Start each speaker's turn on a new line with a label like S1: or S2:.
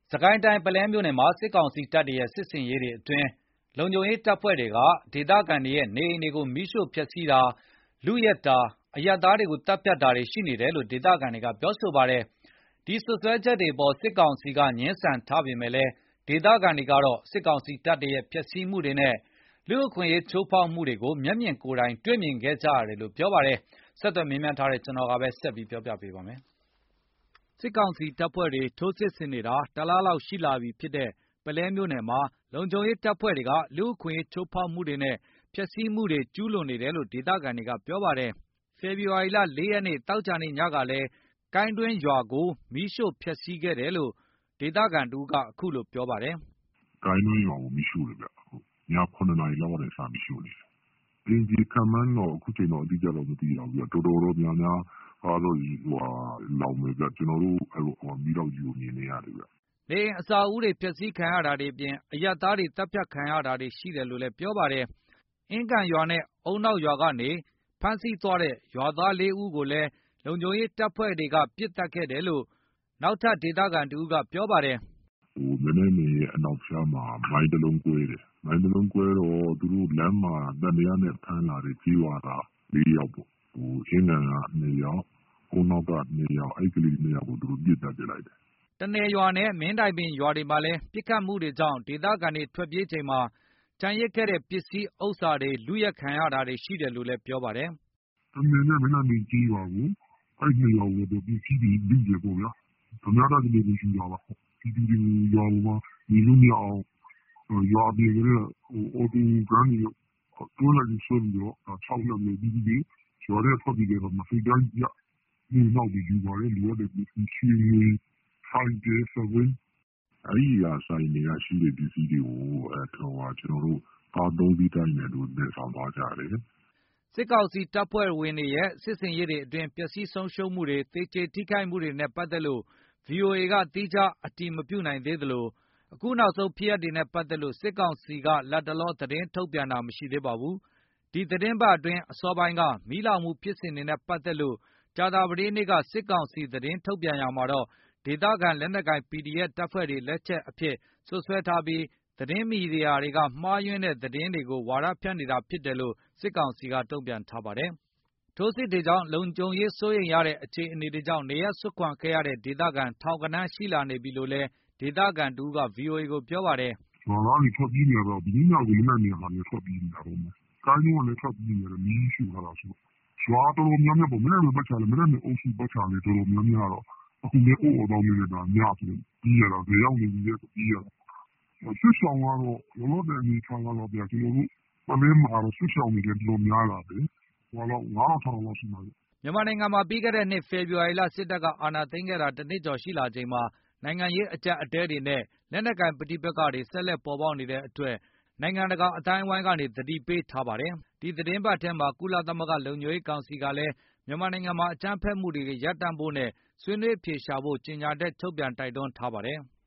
S1: စကိုင်းတိုင်းပလဲမြို့နယ်မှာစစ်ကောင်စီတပ်တွေရဲ့စစ်ဆင်ရေးတွေအတွင်းလုံခြုံရေးတပ်ဖွဲ့တွေကဒေသခံတွေရဲ့နေအိမ်တွေကိုမီးရှို့ဖျက်ဆီးတာလုယက်တာအရပ်သားတွေကိုတပ်ဖြတ်တာတွေရှိနေတယ်လို့ဒေသခံတွေကပြောဆိုပါတယ်။ဒီစွပ်စွဲချက်တွေပေါ်စစ်ကောင်စီကငြင်းဆန်ထားပေမဲ့လည်းဒေသခံတွေကတော့စစ်ကောင်စီတပ်တွေရဲ့ဖျက်ဆီးမှုတွေနဲ့လူ့အခွင့်အရေးချိုးဖောက်မှုတွေကိုမျက်မြင်ကိုယ်တိုင်တွေ့မြင်ခဲ့ကြရတယ်လို့ပြောပါတယ်။ဆက်သွယ်မြင်းမြန်းထားတဲ့ကျွန်တော်ကပဲဆက်ပြီးပြောပြပေးပါမယ်။စစ်ကောင်စီတပ်ဖွဲ့တွေထိုးစစ်ဆင်နေတာတလားလောက်ရှိလာပြီဖြစ်တဲ့ပလဲမြို့နယ်မှာလုံခြုံရေးတပ်ဖွဲ့တွေကလူ့အခွင့်အရေးချိုးဖောက်မှုတွေနဲ့ဖျက်ဆီးမှုတွေကျူးလွန်နေတယ်လို့ဒေသခံတွေကပြောပါတယ်။ဖေဖော်ဝါရီလ4 ရက်နေ့တောက်ကြနေ့ညကလည်းကိုင်းတွင်းရွာကိုမီးရှို့ဖျက်ဆီးခဲ့တယ်လို့ဒေသခံတူကအခုလိုပြောပါတယ်
S2: ။ကိုင်းတွင်းရွာကိုမီးရှို့တယ်ဗျ။ည9 နာရီလောက်ကနေစမီးရှို့နေတယ်။အင်ဂျီခံမှန်းတော့အခုချိန်တော့အတိအကျတော့မသိတော့ဘူး။တော်တော်များများကတော့လောင်မယ်ဗျကျွန်တော်တို့မီးတော့ကြီးကိုမြင်နေရတယ်ဗျ
S1: ။နေအစာအုပ်တွေဖျက်ဆီးခံရတာတွေအပြင်အရပ်သားတွေတပ်ဖြတ်ခံရတာတွေရှိတယ်လို့လည်းပြောပါတယ်။အင်းကန်ရွာနဲ့အုံနောက်ရွာကနေဖမ်းဆီးသွားတဲ့ရွာသား4 ဦးကိုလည်းလုံခြုံရေးတပ်ဖွဲ့တွေကပစ်သတ်ခဲ့တယ်လို့နောက်ထပ်ဒေသခံတူကပြောပါတယ်
S2: ။မနေ့ကအနောက်ဖျားမှာမိုင်းတလုံးကွဲတယ်။မိုင်းတလုံးကွဲတော့သူတို့လမ်းမှာတပ်ရနဲ့ဖမ်းလာတဲ့ကြီးဝါသား4 ယောက်ပေါ့။အင်းကန်က2 ယောက်အုံနောက်က2 ယောက်အဲ့ကလေး2 ယောက်ကိုသူတို့ပစ်သတ်ပြလိုက်တယ်
S1: ။တနယ်ရွာနဲ့မင်းတိုင်ပင်ရွာတွေမှာလည်းပစ်ခတ်မှုတွေကြောင့်ဒေသခံတွေထွက်ပြေးချိန်မှာကျန်ရစ်ခဲ့တဲ့ပစ္စည်းဥစ္စာတွေလုယက်ခံရတာတွေရှိတယ်လို့လည်းပြောပါတယ်
S2: ။တနယ်နဲ့မင်းတိုင်ပင်ကြီးရွာကိုအဲ့2 ယောက်ကိုပစ္စည်းတွေလုတယ်ပေါ့ဗျာ။ဓမြတာတွေလည်းရှိတာပါ။ဒီရွာမှာနေလို့မရအောင်ရွာပြင်ကအော်တိုကန်တွေတွန်းလိုက်ပြီးဆွဲပြီးတော့6 ယောက်နဲ့ပြီးပြီးရွာထဲထွက်ပြီးတော့မစိတ်တိုင်းကြဒီနောက်ပြီးယူပါတယ်လူရတဲ့ပစ္စည်းရှိနေဆိုင်ကယ်7အဲ့ဒီဆိုင်တွေကရှိတဲ့ပစ္စည်းတွေကိုကျွန်တော်တို့ကား3 စီးတိုင်းနဲ့တို့နဲ့ဆောင်သွားကြတယ်
S1: စစ်ကောင်စီတပ်ဖွဲ့ဝင်တွေရဲ့စစ်စင်ရေးတွေအတွင်းပျက်စီးဆုံးရှုံးမှုတွေသေကျေထိခိုက်မှုတွေနဲ့ပတ်သက်လို့ VOA ကသီးခြားအတည်မပြုနိုင်သေးသလိုအခုနောက်ဆုံးဖြစ်ရပ်တွေနဲ့ပတ်သက်လို့စစ်ကောင်စီကလတ်တလောသတင်းထုတ်ပြန်တာမရှိသေးပါဘူး။ဒီသတင်းပတ်အတွင်းအစောပိုင်းကမီးလောင်မှုဖြစ်စဉ်တွေနဲ့ပတ်သက်လို့ကြာသပတေးနေ့ကစစ်ကောင်စီသတင်းထုတ်ပြန်ရာမှာတော့ဒေသခံလက်နက်ကိုင် PDF တပ်ဖွဲ့တွေလက်ချက်အဖြစ်စွပ်စွဲထားပြီးသတင်းမီဒီယာတွေကမှားယွင်းတဲ့သတင်းတွေကိုဝါဒဖြန့်နေတာဖြစ်တယ်လို့စစ်ကောင်စီကတုံ့ပြန်ထားပါတယ်။ထိုစစ်တွေကြောင့်လုံခြုံရေးစိုးရိမ်ရတဲ့အခြေအနေတွေကြောင့်နေရပ်စွန့်ခွာခဲ့ရတဲ့ဒေသခံထောင်ဂဏန်းရှိလာနေပြီလို့လည်းဒေသခံတူက VOA ကိုပြောပါတယ်
S2: ။ရွာသားတွေထွက်ပြေးနေတော့ဒီညကိုမနေ့ကဟာတွေထွက်ပြေးနေတာတော့ကိုင်းတော့လည်းထွက်ပြေးနေတယ်မီးရှို့ထားတာဆိုရွာတော်တော်များများပေါ့မနေ့ကပတ်ချာလေမနေ့ကအုပ်စုပတ်ချာလေတော်တော်များများတော့အခုလည်းအိုးတော်နေတာညဆိုပြီးရတာဘယ်ရောက်နေပြီလဲဆိုပြီးရတာစစ်ဆောင်ကတော့လောလောဆယ်အနေထားကတော့ဗျာကျွန်တော်တို့ပလဲမှာတော့စစ်ဆောင်တွေလည်းတော်တော်များလာတယ်ဟိုတော့9000လောက်ရှိပါပြီ
S1: မြန်မာနိုင်ငံမှာပြီးခဲ့တဲ့နှစ်ဖေဖော်ဝါရီလစစ်တပ်ကအာဏာသိမ်းခဲ့တာတနှစ်ကျော်ရှိလာချိန်မှာနိုင်ငံရေးအကြပ်အတဲတွေနဲ့လက်နက်ကိုင်ပဋိပက္ခတွေဆက်လက်ပေါ်ပေါက်နေတဲ့အတွက်နိုင်ငံတကာအတိုင်းအဝိုင်းကနေသတိပေးထားပါတယ်။ဒီသတင်းပတ်ထဲမှာကုလသမဂ္ဂလုံခြုံရေးကောင်စီကလည်းမြန်မာနိုင်ငံမှာအကြမ်းဖက်မှုတွေရပ်တန့်ဖို့နဲ့ဆွေးနွေးအဖြေရှာဖို့ကြေညာချက်ထုတ်ပြန်တိုက်တွန်းထားပါတယ်။